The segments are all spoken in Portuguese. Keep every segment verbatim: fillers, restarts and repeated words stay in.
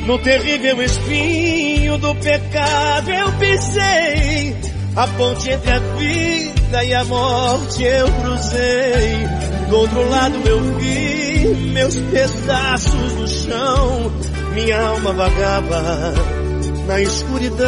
No terrível espinho do pecado eu pisei, a ponte entre a vida e a morte eu cruzei. Do outro lado eu vi meus pedaços no chão, minha alma vagava na escuridão.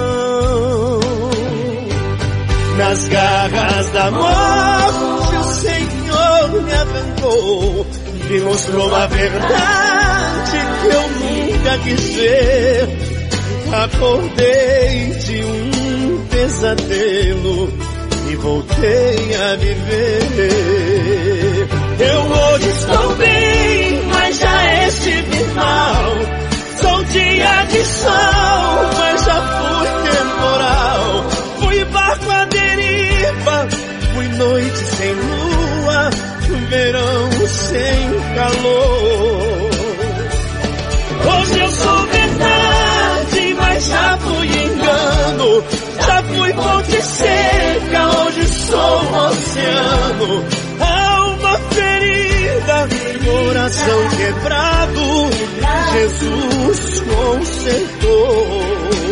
Nas garras da morte o Senhor me arrancou, me mostrou a verdade que eu nunca quis ver. Acordei de um pesadelo e voltei a viver. Eu hoje estou bem, mas já estive mal. Sou dia de sol, mas já fui temporal. Fui barco à deriva, fui noite sem lua, verão sem calor. Hoje eu sou verdade, mas já fui engano. Já fui fonte seca, hoje sou oceano. Alma ferida, coração quebrado, Jesus consertou.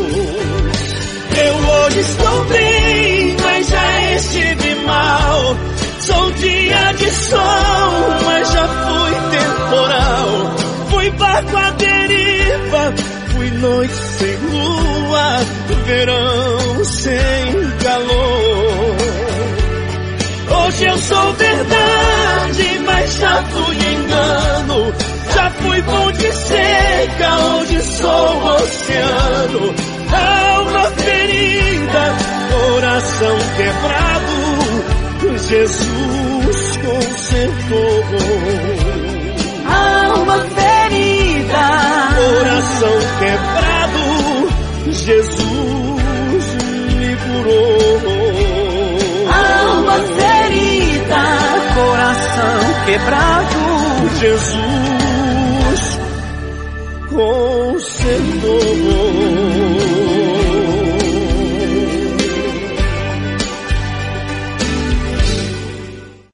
Eu hoje estou bem, mas já estive mal. Sou dia de sol, mas já fui temporal. Fui barco à deriva, fui noite sem lua, verão sem calor. Hoje eu sou verdade, mas já fui engano. Já fui fonte seca, hoje sou oceano. Alma ferida, coração quebrado, Jesus consertou. Alma ferida, coração quebrado, Jesus me curou. Alma ferida, coração quebrado, Jesus consertou.